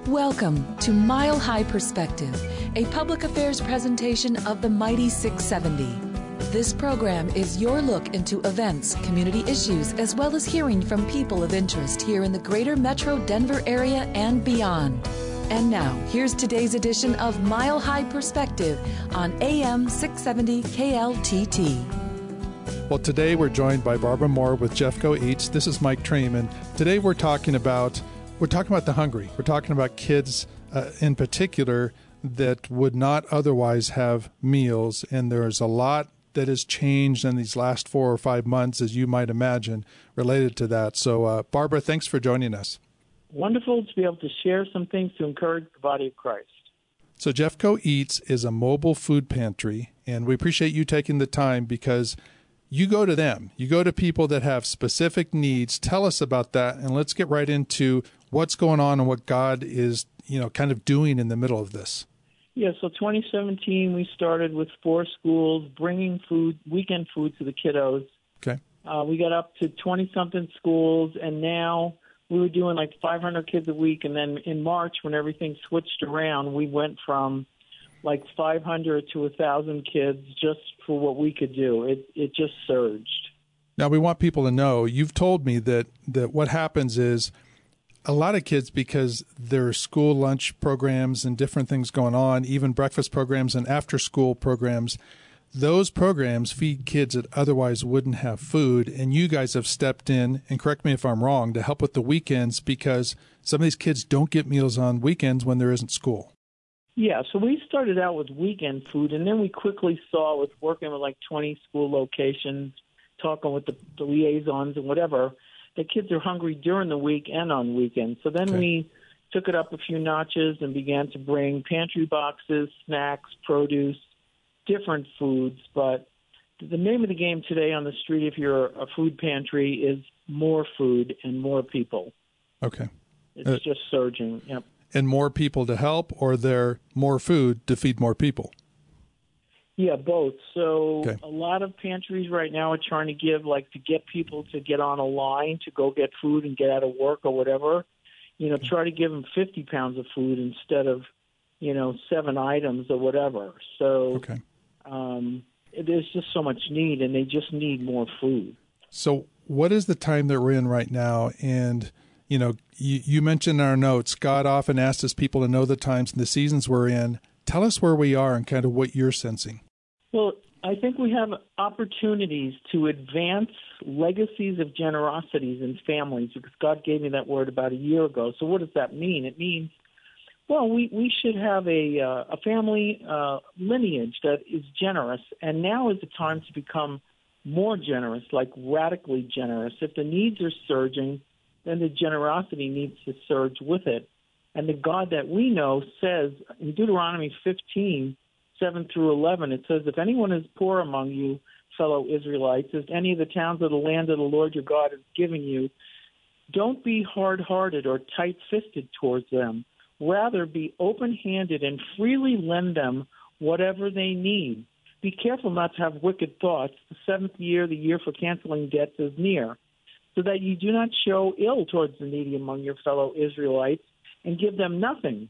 Welcome to Mile High Perspective, a public affairs presentation of the Mighty 670. This program is your look into events, community issues, as well as hearing from people of interest here in the greater metro Denver area and beyond. And now, here's today's edition of Mile High Perspective on AM 670 KLTT. Well, today we're joined by Barbara Moore with Jeffco Eats. This is Mike Treman. Today we're talking about the hungry. We're talking about kids in particular that would not otherwise have meals, and there's a lot that has changed in these last 4 or 5 months, as you might imagine, related to that. So, Barbara, thanks for joining us. Wonderful to be able to share some things to encourage the body of Christ. So Jeffco Eats is a mobile food pantry, and we appreciate you taking the time because you go to them. You go to people that have specific needs. Tell us about that, and let's get right into what's going on and what God is, kind of doing in the middle of this. Yeah, so 2017, we started with 4 schools bringing food, weekend food to the kiddos. Okay. We got up to 20-something schools, and now we were doing like 500 kids a week. And then in March, when everything switched around, we went from like 500 to 1,000 kids just for what we could do. It just surged. Now, we want people to know, you've told me that what happens is a lot of kids, because there are school lunch programs and different things going on, even breakfast programs and after-school programs, those programs feed kids that otherwise wouldn't have food, and you guys have stepped in, and correct me if I'm wrong, to help with the weekends because some of these kids don't get meals on weekends when there isn't school. Yeah, so we started out with weekend food, and then we quickly saw with working with like 20 school locations, talking with the liaisons and whatever, the kids are hungry during the week and on weekends. So then we took it up a few notches and began to bring pantry boxes, snacks, produce, different foods. But the name of the game today on the street, if you're a food pantry, is more food and more people. Okay. It's just surging. Yep. And more people to help, or there more food to feed more people? Yeah, both. So a lot of pantries right now are trying to get people to get on a line to go get food and get out of work or whatever. Try to give them 50 pounds of food instead of, 7 items or whatever. So there's just so much need, and they just need more food. So what is the time that we're in right now? And, you mentioned in our notes, God often asks his people to know the times and the seasons we're in. Tell us where we are and kind of what you're sensing. Well, I think we have opportunities to advance legacies of generosities in families because God gave me that word about a year ago. So what does that mean? It means, well, we should have a family lineage that is generous, and now is the time to become more generous, like radically generous. If the needs are surging, then the generosity needs to surge with it. And the God that we know says in Deuteronomy 15, 7 through 11, it says, if anyone is poor among you, fellow Israelites, as any of the towns of the land of the Lord your God has given you, don't be hard-hearted or tight-fisted towards them. Rather, be open-handed and freely lend them whatever they need. Be careful not to have wicked thoughts. The 7th year, the year for canceling debts, is near, so that you do not show ill towards the needy among your fellow Israelites, and give them nothing.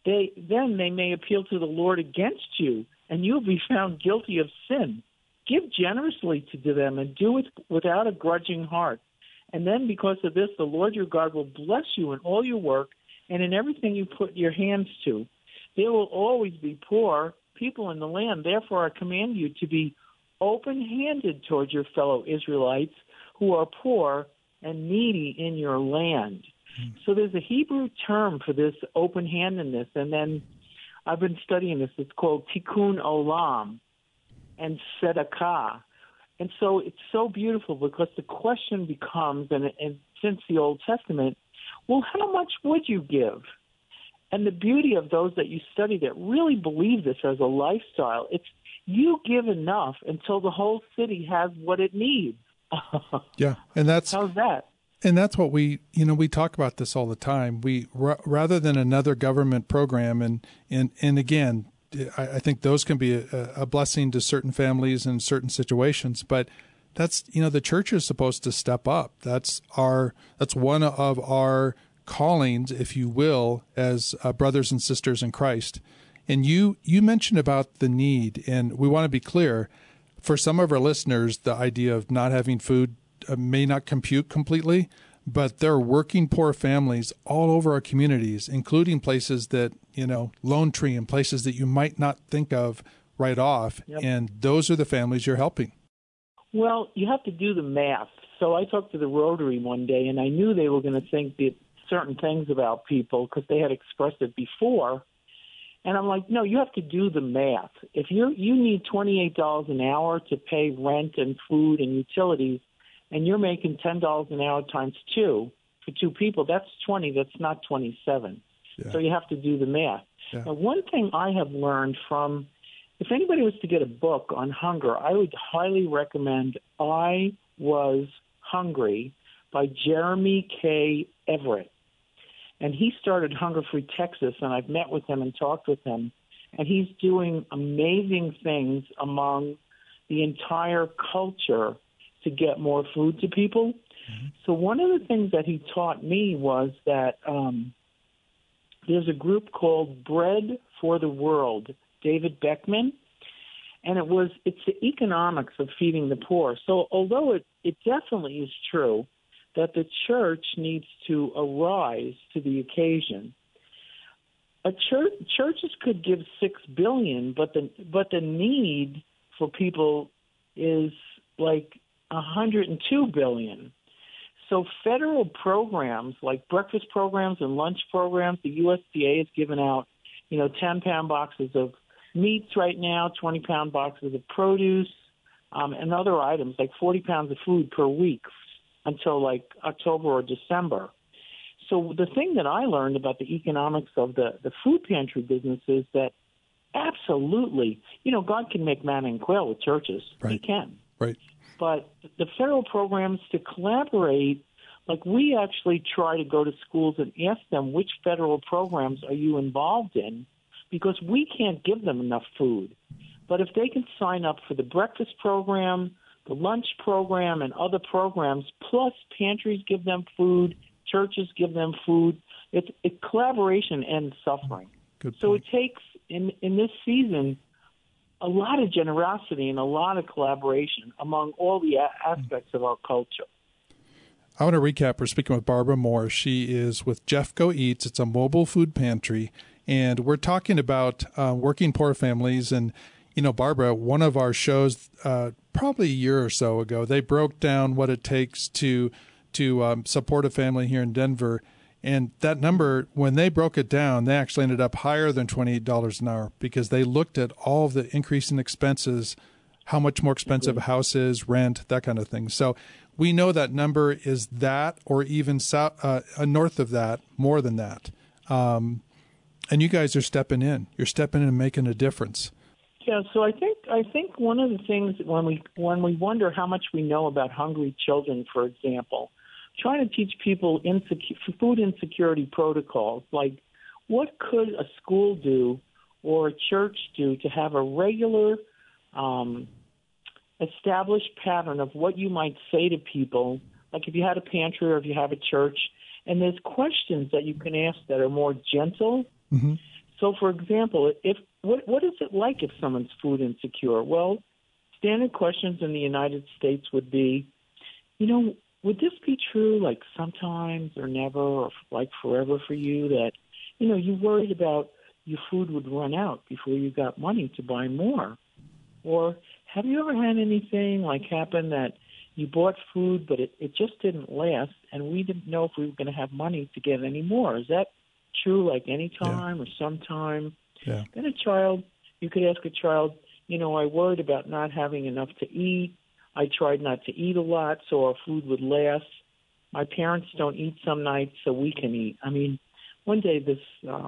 Then they may appeal to the Lord against you, and you'll be found guilty of sin. Give generously to them, and do it without a grudging heart. And then because of this, the Lord your God will bless you in all your work and in everything you put your hands to. There will always be poor people in the land. Therefore, I command you to be open-handed towards your fellow Israelites who are poor and needy in your land. So there's a Hebrew term for this open-handedness, and then I've been studying this. It's called tikkun olam and tzedakah. And so it's so beautiful because the question becomes, and since the Old Testament, well, how much would you give? And the beauty of those that you study that really believe this as a lifestyle, it's you give enough until the whole city has what it needs. Yeah, and that's how's that? And that's what we talk about this all the time. We rather than another government program, and again, I think those can be a blessing to certain families in certain situations. But that's the church is supposed to step up. That's one of our callings, if you will, as brothers and sisters in Christ. And you mentioned about the need, and we want to be clear, for some of our listeners, the idea of not having food may not compute completely, but there are working poor families all over our communities, including places that, Lone Tree and places that you might not think of right off. Yep. And those are the families you're helping. Well, you have to do the math. So I talked to the Rotary one day, and I knew they were going to think certain things about people because they had expressed it before. And I'm like, no, you have to do the math. If you need $28 an hour to pay rent and food and utilities, and you're making $10 an hour times 2 for 2 people, that's 20. That's not 27. Yeah. So you have to do the math. Yeah. Now, one thing I have learned from, if anybody was to get a book on hunger, I would highly recommend I Was Hungry by Jeremy K. Everett. And he started Hunger Free Texas, and I've met with him and talked with him. And he's doing amazing things among the entire culture to get more food to people. Mm-hmm. So one of the things that he taught me was that there's a group called Bread for the World, David Beckman, and it's the economics of feeding the poor. So although it definitely is true that the church needs to arise to the occasion, churches could give $6 billion, but the need for people is like $102 billion. So federal programs like breakfast programs and lunch programs, the USDA has given out, 10-pound boxes of meats right now, 20-pound boxes of produce, and other items like 40 pounds of food per week until like October or December. So the thing that I learned about the economics of the food pantry business is that absolutely, God can make manna and quail with churches. Right. He can. Right. But the federal programs to collaborate, like we actually try to go to schools and ask them which federal programs are you involved in, because we can't give them enough food. But if they can sign up for the breakfast program, the lunch program, and other programs, plus pantries give them food, churches give them food, it's collaboration ends suffering. So it takes, in this season, a lot of generosity and a lot of collaboration among all the aspects of our culture. I want to recap. We're speaking with Barbara Moore. She is with Jeffco Eats. It's a mobile food pantry. And we're talking about working poor families. And, Barbara, one of our shows probably a year or so ago, they broke down what it takes to support a family here in Denver. And that number, when they broke it down, they actually ended up higher than $28 an hour because they looked at all of the increasing expenses, how much more expensive a house is, rent, that kind of thing. So we know that number is that or even north of that, more than that. And you guys are stepping in. You're stepping in and making a difference. Yeah, so I think one of the things when we wonder how much we know about hungry children, for example, trying to teach people food insecurity protocols, like what could a school do or a church do to have a regular established pattern of what you might say to people, like if you had a pantry or if you have a church, and there's questions that you can ask that are more gentle. Mm-hmm. So, for example, what is it like if someone's food insecure? Well, standard questions in the United States would be, would this be true like sometimes or never or like forever for you that, you worried about your food would run out before you got money to buy more? Or have you ever had anything like happen that you bought food but it just didn't last and we didn't know if we were going to have money to get any more? Is that true like any time or sometime? Yeah. Then you could ask a child, I worried about not having enough to eat. I tried not to eat a lot so our food would last. My parents don't eat some nights so we can eat. I mean, one day this,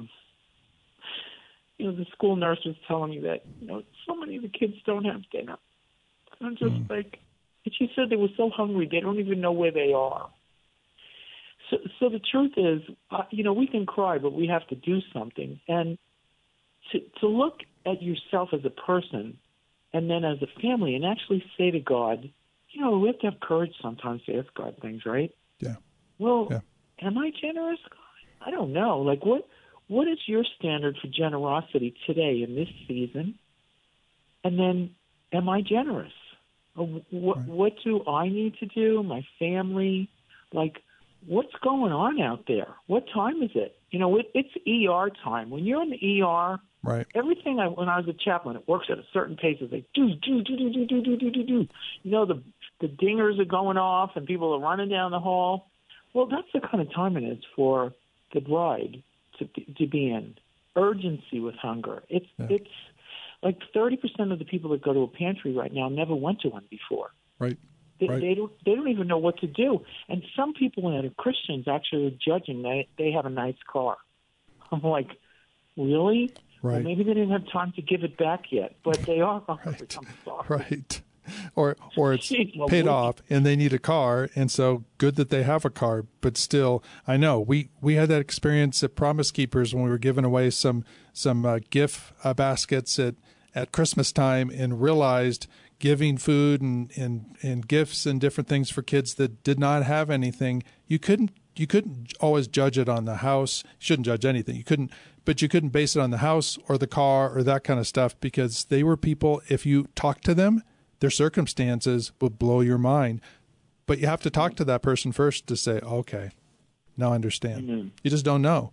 the school nurse was telling me that, so many of the kids don't have dinner. I'm just and she said they were so hungry they don't even know where they are. So the truth is, we can cry, but we have to do something. And to look at yourself as a person and then as a family and actually say to God, we have to have courage sometimes to ask God things, right? Yeah. Well, am I generous, God? I don't know. Like, what is your standard for generosity today in this season? And then, am I generous? What do I need to do? My family? Like, what's going on out there? What time is it? You know, it's ER time. When you're in the ER, right. Everything when I was a chaplain, it works at a certain pace. It's like, do. You know, the dingers are going off and people are running down the hall. Well, that's the kind of time it is for the bride to be in. Urgency with hunger. It's like 30% of the people that go to a pantry right now never went to one before. Right. They don't even know what to do. And some people that are Christians actually are judging they have a nice car. I'm like, really? Right. Well, maybe they didn't have time to give it back yet, but they are hungry. Right. I'm sorry. Right. Or it's paid off and they need a car, and so good that they have a car. But still, I know we had that experience at Promise Keepers when we were giving away some gift baskets at Christmas time, and realized giving food and gifts and different things for kids that did not have anything, you couldn't always judge it on the house. You shouldn't judge anything. But you couldn't base it on the house or the car or that kind of stuff, because they were people, if you talk to them, their circumstances would blow your mind. But you have to talk to that person first to say, okay, now I understand. Mm-hmm. You just don't know.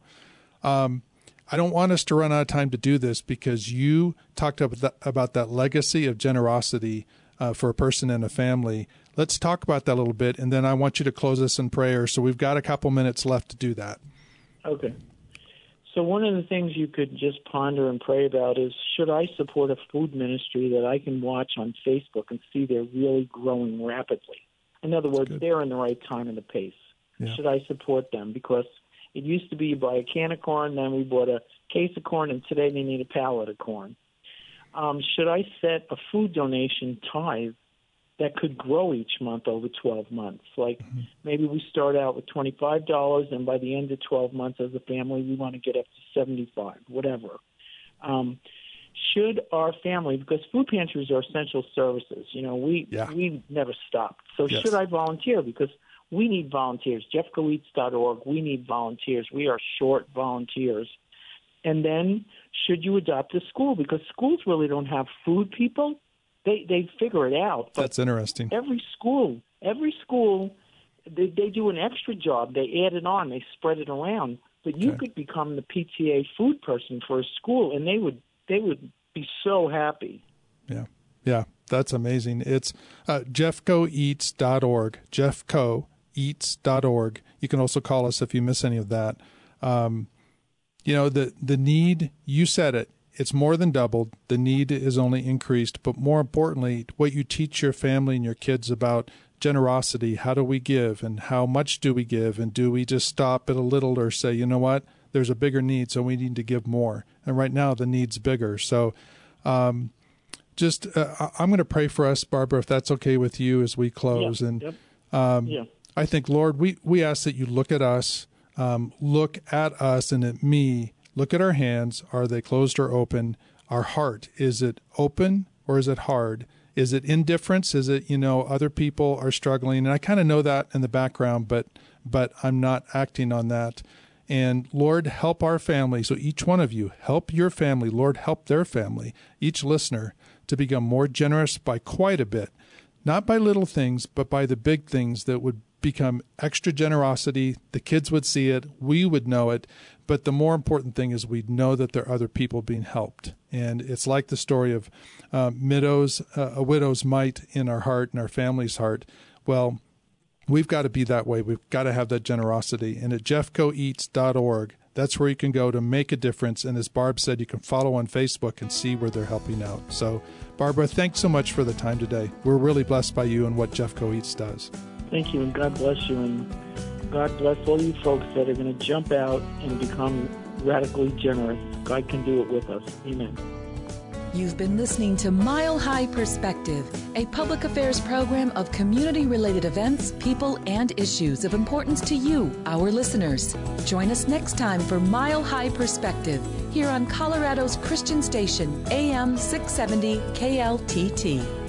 I don't want us to run out of time to do this, because you talked about that legacy of generosity for a person and a family. Let's talk about that a little bit, and then I want you to close us in prayer. So we've got a couple minutes left to do that. Okay. So one of the things you could just ponder and pray about is, should I support a food ministry that I can watch on Facebook and see they're really growing rapidly? In other words, they're in the right time and the pace. Yeah. Should I support them? Because it used to be you buy a can of corn, then we bought a case of corn, and today they need a pallet of corn. Should I set a food donation tithe that could grow each month over 12 months? Like maybe we start out with $25, and by the end of 12 months as a family, we want to get up to $75, whatever. Should our family, because food pantries are essential services, you know, we never stop. So should I volunteer? Because we need volunteers. JeffcoEats.org, we need volunteers. We are short volunteers. And then should you adopt a school? Because schools really don't have food people. They figure it out. But that's interesting. Every school, they do an extra job. They add it on. They spread it around. But you could become the PTA food person for a school, and they would be so happy. Yeah, that's amazing. It's JeffcoEats.org, JeffcoEats.org. You can also call us if you miss any of that. You know, the need, you said it, it's more than doubled. The need is only increased. But more importantly, what you teach your family and your kids about generosity, how do we give and how much do we give? And do we just stop at a little or say, you know what, there's a bigger need, so we need to give more. And right now the need's bigger. So I'm going to pray for us, Barbara, if that's okay with you as we close. I think, Lord, we ask that you look at us and at me. Look at our hands. Are they closed or open? Our heart, is it open or is it hard? Is it indifference? Is it, other people are struggling? And I kind of know that in the background, but I'm not acting on that. And Lord, help our family. So each one of you, help your family. Lord, help their family, each listener, to become more generous by quite a bit. Not by little things, but by the big things that would become extra generosity. The kids would see it. We would know it. But the more important thing is we know that there are other people being helped. And it's like the story of a widow's mite in our heart and our family's heart. Well, we've got to be that way. We've got to have that generosity. And at JeffcoEats.org, that's where you can go to make a difference. And as Barb said, you can follow on Facebook and see where they're helping out. So, Barbara, thanks so much for the time today. We're really blessed by you and what Jeffco Eats does. Thank you, and God bless you. And God bless all you folks that are going to jump out and become radically generous. God can do it with us. Amen. You've been listening to Mile High Perspective, a public affairs program of community-related events, people, and issues of importance to you, our listeners. Join us next time for Mile High Perspective here on Colorado's Christian station, AM 670 KLTT.